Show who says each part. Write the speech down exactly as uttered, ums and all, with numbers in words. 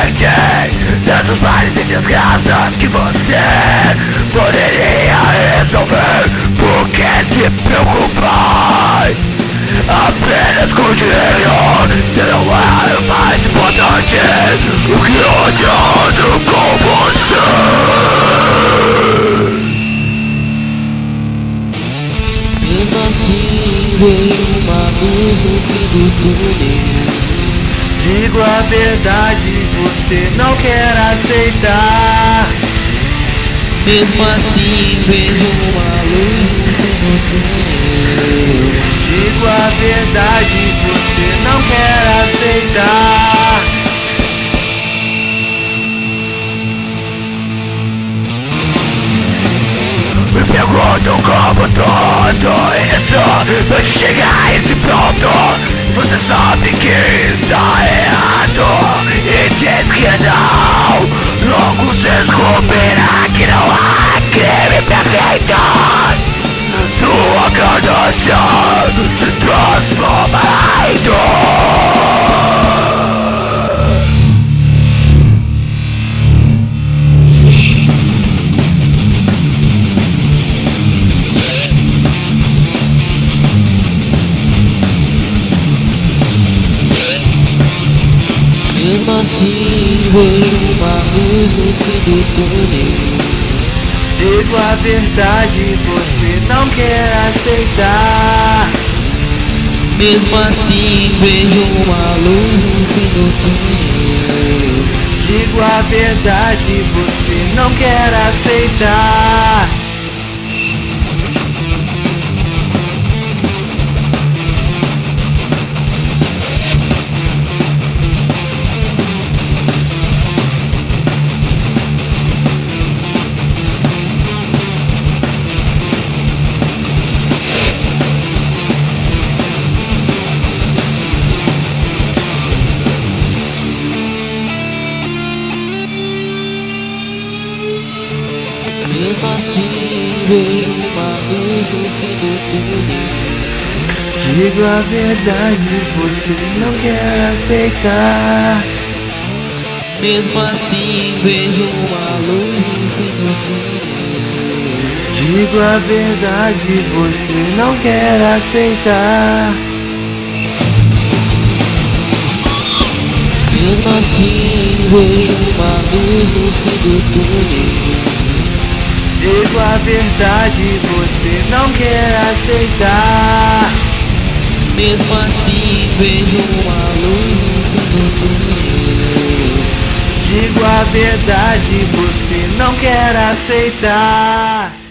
Speaker 1: mente tantos males e desgraças que você poderia resolver. Por que se preocupar apenas com dinheiro? Se não é o mais importante, o que adianta com você?
Speaker 2: Mesmo assim vejo uma luz no fim do túnel.
Speaker 3: Digo a verdade, você não quer aceitar.
Speaker 2: Mesmo assim vejo uma luz no fim do túnel.
Speaker 3: Digo a verdade, você não quer aceitar.
Speaker 1: Me perguntam como tudo isso vai chegar a esse ponto. Você sabe que está errado e diz que não. Logo se descobrirá que não há crime perfeito. Sua ganância se transformará em dor.
Speaker 2: Mesmo assim vejo uma luz no fim do túnel.
Speaker 3: Digo a verdade, você não quer aceitar.
Speaker 2: Mesmo assim vejo uma luz no fim do túnel.
Speaker 3: Digo a verdade, você não quer aceitar.
Speaker 2: Mesmo assim vejo uma luz no fim do túnel.
Speaker 3: Digo a verdade, você não quer aceitar.
Speaker 2: Mesmo assim vejo uma luz no fim do túnel.
Speaker 3: Digo a verdade, você não quer aceitar.
Speaker 2: Mesmo assim vejo uma luz no fim do túnel.
Speaker 3: Digo a verdade, você não quer aceitar.
Speaker 2: Mesmo assim vejo uma luz no fim do túnel.
Speaker 3: Digo a verdade, você não quer aceitar.